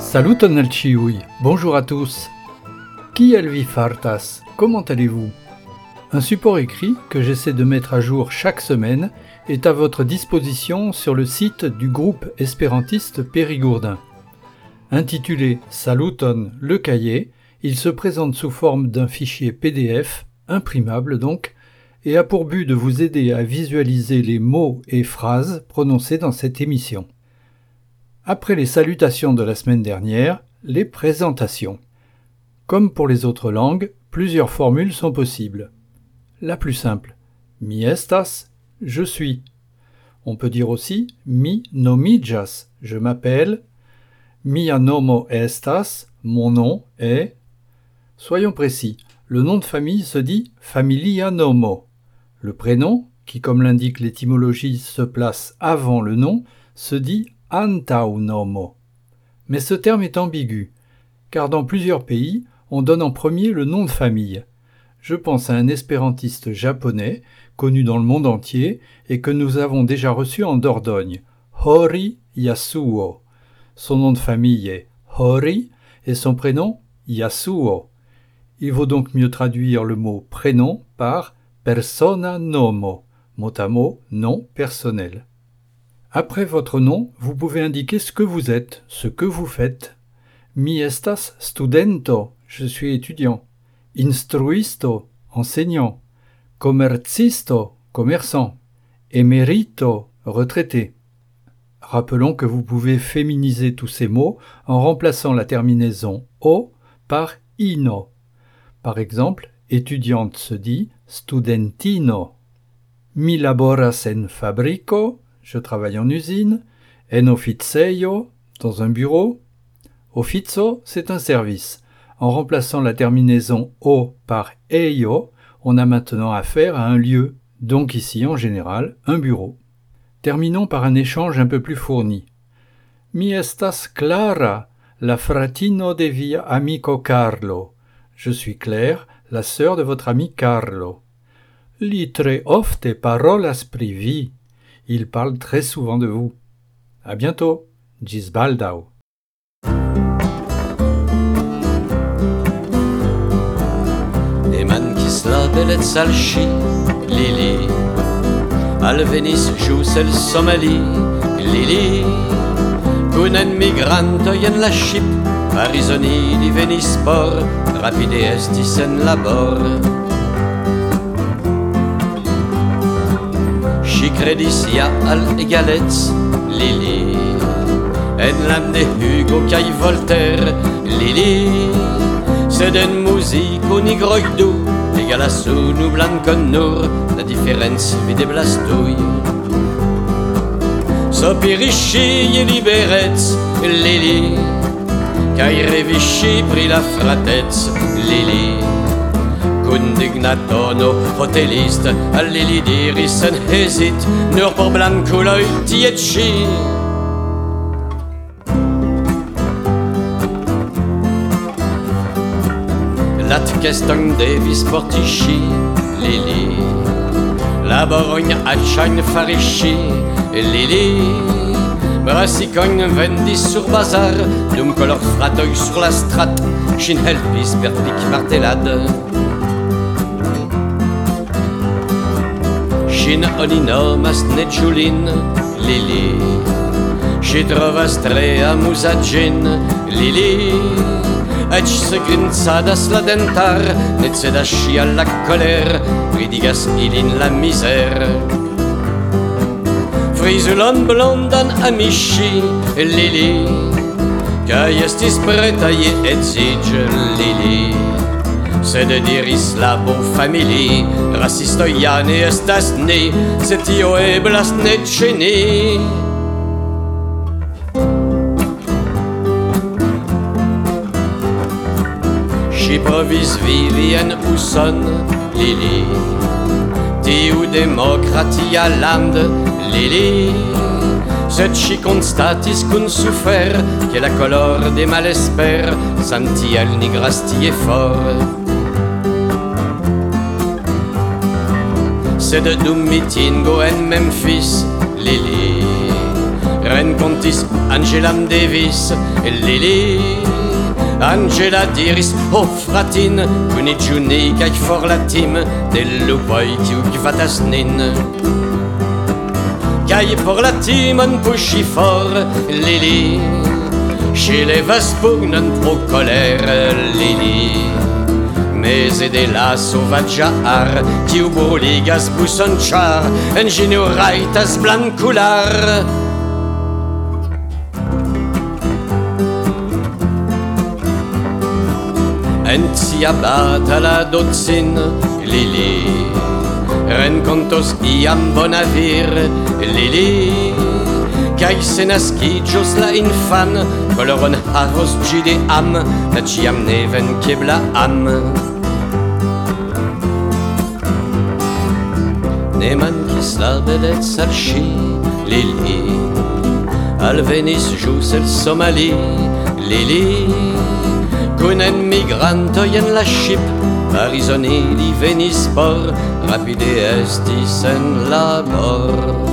Saluton al ĉiuj, bonjour à tous. Kiel vi fartas? Comment allez-vous? Un support écrit que j'essaie de mettre à jour chaque semaine est à votre disposition sur le site du groupe espérantiste Périgourdin. Intitulé Saluton le cahier, il se présente sous forme d'un fichier PDF, imprimable donc, et a pour but de vous aider à visualiser les mots et phrases prononcés dans cette émission. Après les salutations de la semaine dernière, les présentations. Comme pour les autres langues, plusieurs formules sont possibles. La plus simple, mi estas, je suis. On peut dire aussi mi nomiĝas, je m'appelle. Mia nomo estas, mon nom est. Soyons précis, le nom de famille se dit familia nomo. Le prénom, qui comme l'indique l'étymologie se place avant le nom, se dit antaŭ nomo. Mais ce terme est ambigu, car dans plusieurs pays, on donne en premier le nom de famille. Je pense à un espérantiste japonais, connu dans le monde entier, et que nous avons déjà reçu en Dordogne, Hori Yasuo. Son nom de famille est Hori, et son prénom Yasuo. Il vaut donc mieux traduire le mot prénom par persona nomo, mot à mot, nom personnel. Après votre nom, vous pouvez indiquer ce que vous êtes, ce que vous faites. Mi estas studento, je suis étudiant. Instruisto, enseignant. Komercisto, commerçant. Emerito, retraité. Rappelons que vous pouvez féminiser tous ces mots en remplaçant la terminaison o par ino. Par exemple, étudiante se dit studentino. Mi laboras en fabrico, je travaille en usine. En officejo, dans un bureau. Officio, c'est un service. En remplaçant la terminaison o par eio, on a maintenant affaire à un lieu, donc ici en général un bureau. Terminons par un échange un peu plus fourni. Mi estas Clara, la fratino de via amico Carlo. Je suis Claire, la sœur de votre ami Carlo. Li tre ofte parolas pri vi. Il parle très souvent de vous. À bientôt. Gis baldaŭ. Mankis la belez al ŝi, Lili. Alvenis ĵus el Somali, Lili. Kun enmigrantoj en la ŝip, Parizoni li venis por, rapide estis en labor. Ŝi kredis ja al egalec, Lili. En l'âme de Hugo kaj Voltaire, Lili. Sed en muziko nigroj du, egalas unu blankon nur, la diferenc videblas tuj. Sopiris ŝi je liberec, Lili, kaj revis ŝi pri la fratec, Lili. Kun digna tono hotelist al Lili diris sen hezit, nur por blankuloj tie ĉi. Latkeston devis porti ŝi, Lili. Laborojn aĉajn faris ŝi, Lili. Brasikojn vendis sur bazar, dum kolorfratoj sur la strat ŝin helpis per pikmartelad. Ŝin oni nomas neĝulin, Lili. Ŝi trovas tre amuza ĝin, Lili. Eĉ se grincadas la dentar, ne cedas ŝi al la koler, ridigas ilin la mizer. Frizulon blondan amis ŝi, Lili, kaj estis preta je edziĝi, Lili. Sed diris la bonfamili, rasistoj ja ne estas ni, se tio eblas ne ĉe ni. Ŝi provis vivi en Uson, Lili. Tiu demokratia land, Lili. Sed ŝi konstatis kun sufer, ke la kolor de malesper san tiel nigras tie for. Sed dum mitingo en Memphis, Lili rencontis Angela Davis, Lili, Angela diris, o fratin, cunigiuni cae forlatim, de lupoi tiu gvatas nin. Cae forlatimon pushi for, Lili, chez les vaspugnan pro colère, Lili. Mais de la sauvagia ar, tiu bruligas buson char, engeniu raitas blancular. En tia batala docin, Lili, rencontos iam bonavir, Lili, cae se nascigios la infan, coloron havos gi de am, la ciam ne venkebla am. Ne mancis la belez al sci, Lili, alvenis jus el Somali, Lili, cun emigrantoi en la ship, Arizoni li venis por, rapide estis en labor.